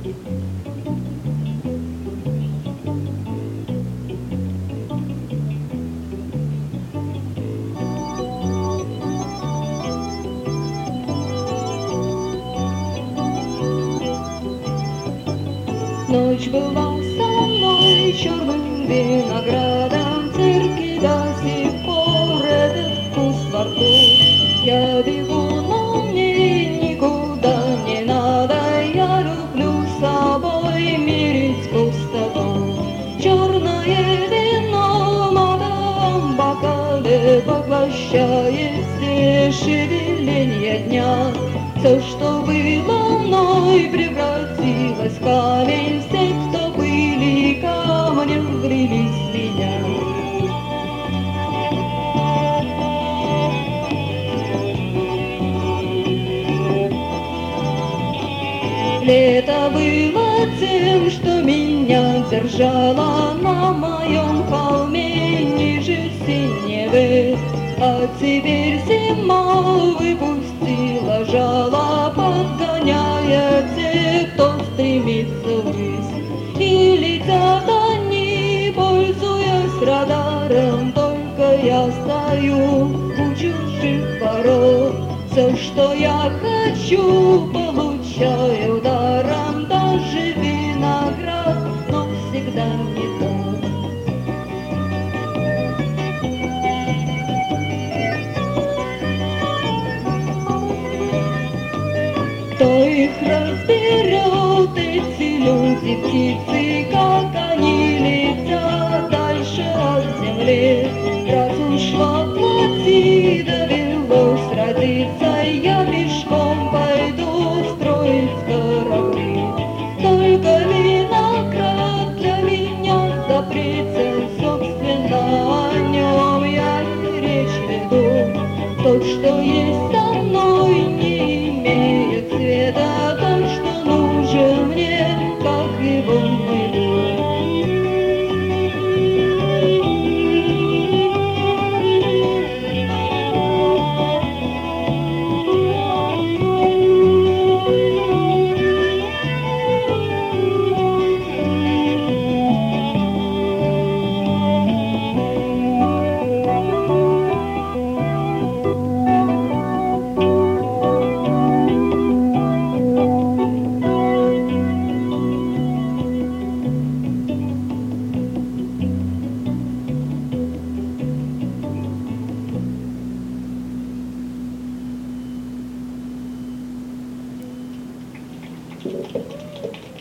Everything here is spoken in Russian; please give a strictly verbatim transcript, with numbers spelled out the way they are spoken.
Ночь была со мной черным виноградом, в цирке до сих пор этот вкус во рту. Я бегу, но мне никуда не надо, я люблю с собой мирить пустоту. Черное вино в молодом бокале поглощает все шевеления дня. Все, что было мной, превратилось в камень. Все, кто были камнем, влились в меня. Лето было тем, что меня держало на моем холме ниже синевы. А теперь зима выпустила жало, подгоняя тех, кто стремится ввысь. И летят они, пользуясь радаром, только я стою у чужих ворот. Все, что я хочу, получаю даром, даже виноград, но всегда не тот. Кто их разберет, эти люди, птицы, как они летят дальше от земли. Раз уж воплоти довелось родиться, я пешком пойду строить корабли. Только виноград для меня запретен, собственно, о нем я и речь веду. То, что есть со мной, не имеет цвета, то, что нужен мне, как его найду. Thank you.